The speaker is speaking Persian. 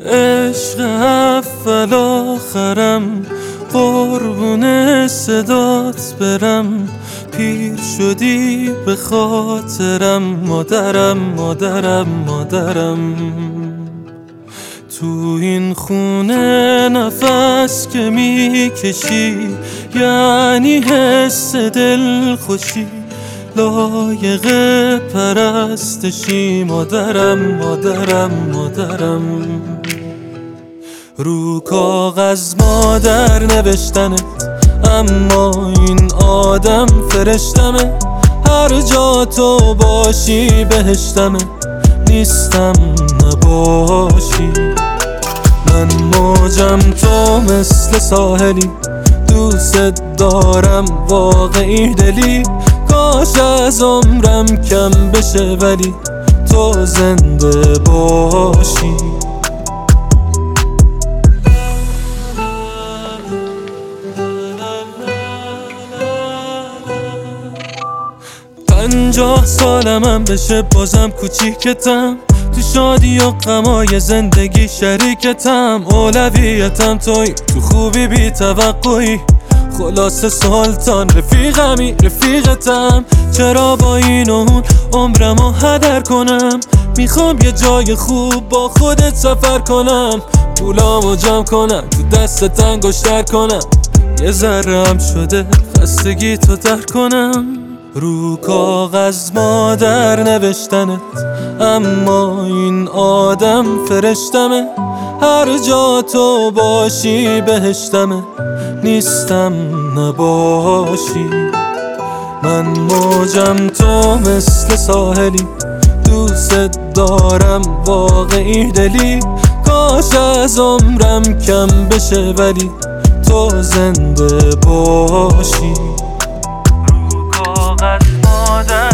عشق اول آخرم، قربون صدات برم. پیر شدی به خاطرم، مادرم مادرم مادرم. تو این خونه نفس که میکشی یعنی حس دل خوشی، لایق پرستشی. مادرم مادرم مادرم. رو کاغذ مادر نوشتنت، اما این آدم فرشتمه. هر جا تو باشی بهشتمه، نیستم نباشی. من موجم تو مثل ساحلی، دوست دارم واقعی دلی. کاش از عمرم کم بشه ولی تو زنده باشی. 50 سالمم بشه بازم کوچیکتم، تو شادی و غمای زندگی شریکتم. اولویتم توی، تو خوبی بی توقعی. خلاص سلطان رفیقمی رفیقتم. چرا با این و اون عمرمو هدر کنم؟ میخوام یه جای خوب با خودت سفر کنم. پولامو جمع کنم، تو دستت انگشتر کنم. یه ذره‌ام شده خستگی تو در کنم. رو کاغذ مادر نوشتنت، اما این آدم فرشتمه. هر جا تو باشی بهشتمه، نیستم نباشی. من موجم تو مثل ساحلی، دوست دارم واقعی دلی. کاش از عمرم کم بشه ولی تو زنده باشی. رو کاغذ مادر